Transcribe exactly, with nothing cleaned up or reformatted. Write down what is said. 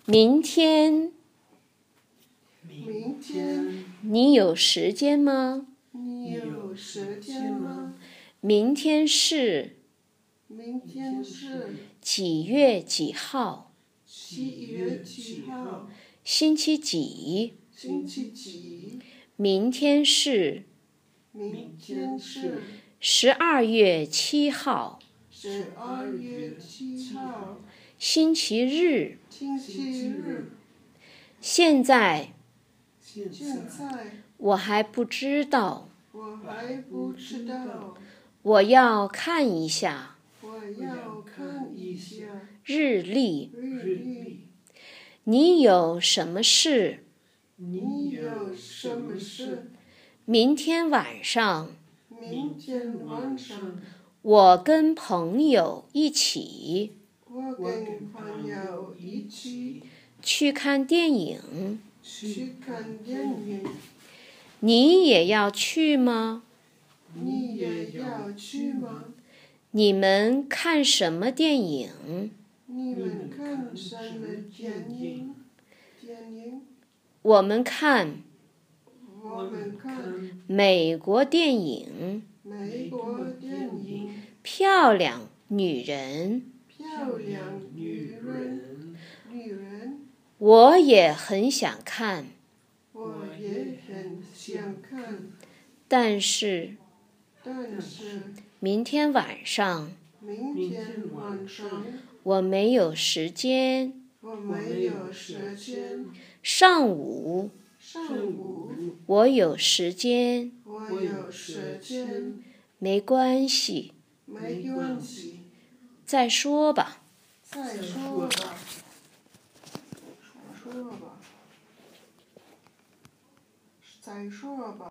明天， 明天你有时间吗？ 你有时间吗？ 明天是明天是几月几号？ 七月几号？ 星期几？ 星期几？ 明天是明天是十二月七号， 十二月七号， 星期日。 星期日。 现在现在我还不知道， 我还不知道， 我要看一下我要看一下日历。 日历。 你有什么事？ 你有什么事？ 明天晚上明天晚上我跟朋友一起我跟朋友一起去看电影， 去看电影。 你也要去吗？ 你也要去吗？ 你们看什么电影？ 你们看什么电影？电影？ 我们看我们看美国电影， 美国电影。 漂亮女人。 漂亮女人。女人。 我也很想看， 我也很想看， 但是但是明天晚上明天晚上我没有时间。 我没有时间。 上午上午我有时间。 我有时间。 没关系， 没关系， 再说吧。 再说吧。说吧。再说吧。